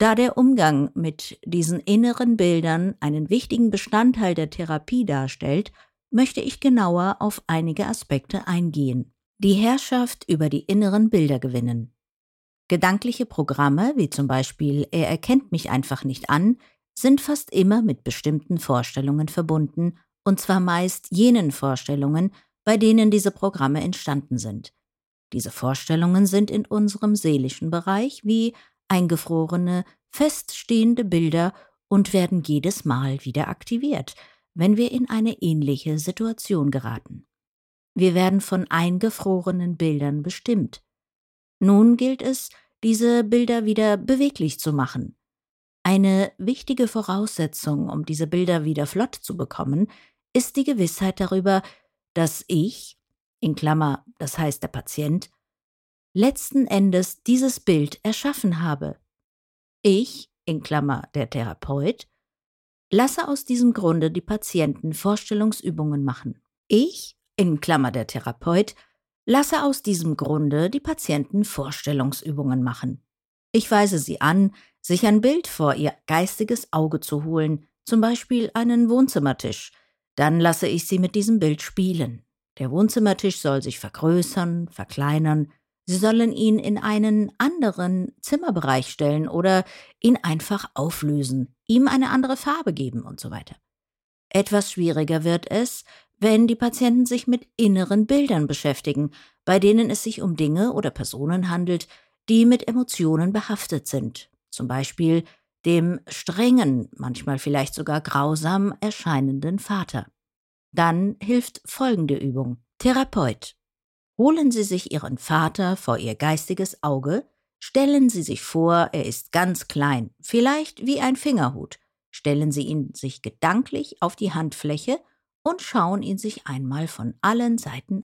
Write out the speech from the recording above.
Da der Umgang mit diesen inneren Bildern einen wichtigen Bestandteil der Therapie darstellt, möchte ich genauer auf einige Aspekte eingehen. Die Herrschaft über die inneren Bilder gewinnen. Gedankliche Programme, wie zum Beispiel „Er erkennt mich einfach nicht an“, sind fast immer mit bestimmten Vorstellungen verbunden, und zwar meist jenen Vorstellungen, bei denen diese Programme entstanden sind. Diese Vorstellungen sind in unserem seelischen Bereich wie eingefrorene, feststehende Bilder und werden jedes Mal wieder aktiviert, wenn wir in eine ähnliche Situation geraten. Wir werden von eingefrorenen Bildern bestimmt. Nun gilt es, diese Bilder wieder beweglich zu machen. Eine wichtige Voraussetzung, um diese Bilder wieder flott zu bekommen, ist die Gewissheit darüber, dass ich, in Klammer, das heißt der Patient, letzten Endes dieses Bild erschaffen habe. Ich, in Klammer der Therapeut, lasse aus diesem Grunde die Patienten Vorstellungsübungen machen. Ich, in Klammer der Therapeut, lasse aus diesem Grunde die Patienten Vorstellungsübungen machen. Ich weise sie an, sich ein Bild vor ihr geistiges Auge zu holen, zum Beispiel einen Wohnzimmertisch. Dann lasse ich sie mit diesem Bild spielen. Der Wohnzimmertisch soll sich vergrößern, verkleinern. Sie sollen ihn in einen anderen Zimmerbereich stellen oder ihn einfach auflösen, ihm eine andere Farbe geben und so weiter. Etwas schwieriger wird es, wenn die Patienten sich mit inneren Bildern beschäftigen, bei denen es sich um Dinge oder Personen handelt, die mit Emotionen behaftet sind, zum Beispiel dem strengen, manchmal vielleicht sogar grausam erscheinenden Vater. Dann hilft folgende Übung. Therapeut. Holen Sie sich Ihren Vater vor Ihr geistiges Auge, stellen Sie sich vor, er ist ganz klein, vielleicht wie ein Fingerhut. Stellen Sie ihn sich gedanklich auf die Handfläche und schauen ihn sich einmal von allen Seiten